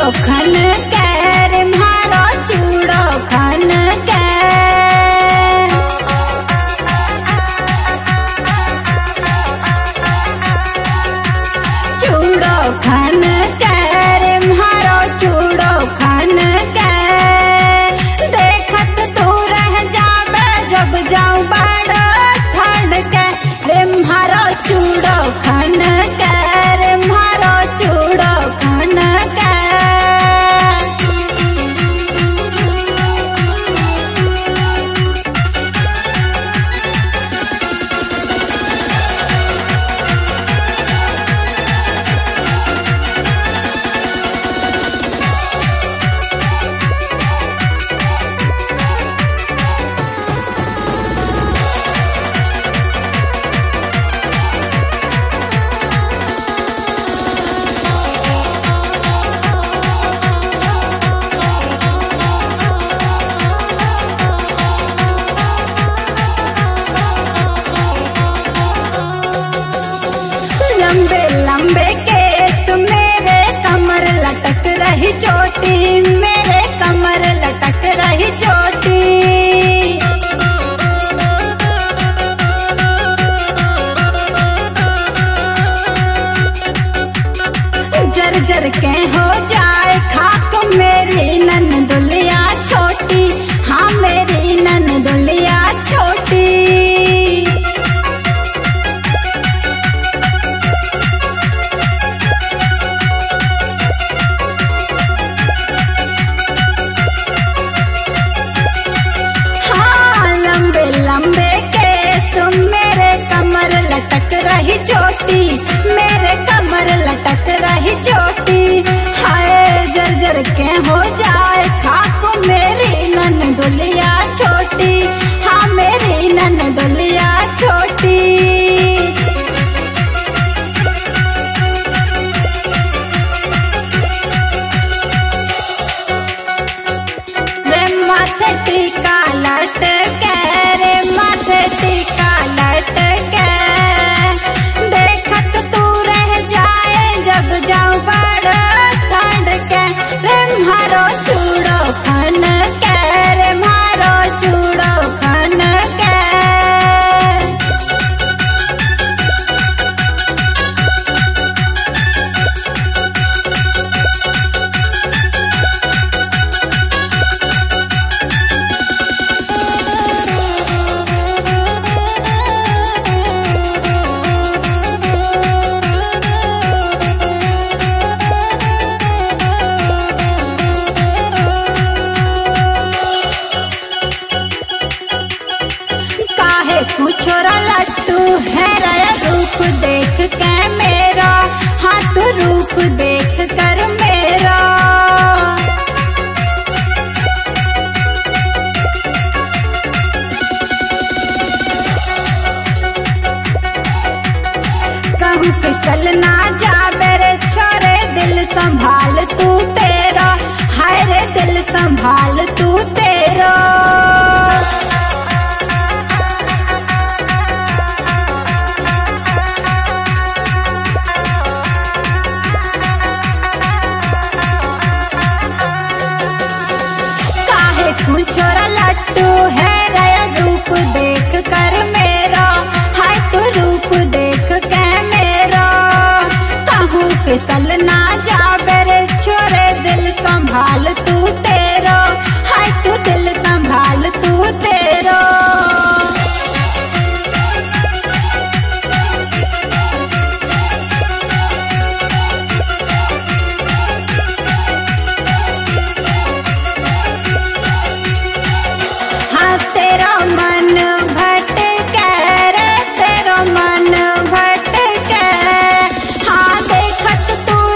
खन के रे मारो चूड़ो खन के। चूड़ो खन के रे मारो चूड़ो खन के। देखत तू रह जाबे जब जाऊं बड़ ठंड के रे मारो चूड़ो खन के रे मारो चूड़ो खन के। लंबे लंबे केस मेरे कमर लटक रही चोटी, मेरे कमर लटक रही चोटी। जर के हो जाए खाक मेरी ननदुलिया छोटी, हाँ मेरी ननदुलिया छोटी। लंबे केस मेरे कमर लटक रही चोटी, मेरे कमर लटक रही चोटी। हाय जर के हो जाए खाक मेरी ननदुलिया छोटी, हाँ मेरी ननदुलिया छोटी। रे माथे टीका लटके रे माथे टीका लटके। देखत तू रह जाए जब जाऊं बड़ ठंड के रे मारो चूड़ो खन के रे मारो चूड़ो खन के। छोरा लट्टू है रे रूप देख के मेरा, हाथ रूप देख कर मेरा। कहूँ फिसल ना जाबे रे छोरे दिल संभाल तू तेरा, हाय रे दिल संभाल तू तेरा। छोरा लट्टू है रे रूप देख कर मेरा, हाय तू रूप देख के मेरा। कहूँ फिसल ना जाबे रे छोरे दिल संभाल तू तेरा, हाय तू दिल संभाल तू तेरा। तेरा मन भटके रे तेरा मन भटके। हाँ देखत तू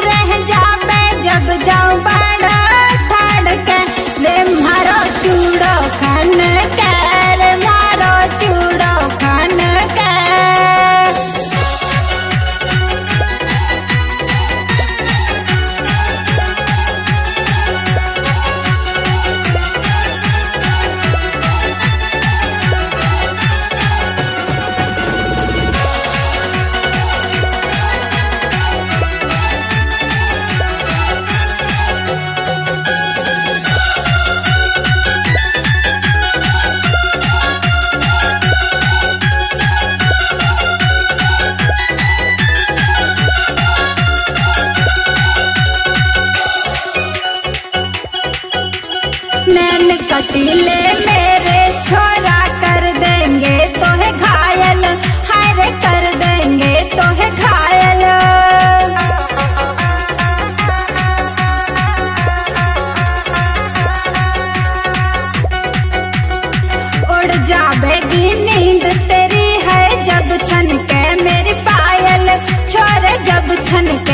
कटीले मेरे छोरा कर देंगे तोहे घायल, हाय रे कर देंगे तोहे घायल। उड़ जावेगी नींद तेरी है जब छन के मेरी पायल, छोरे जब छन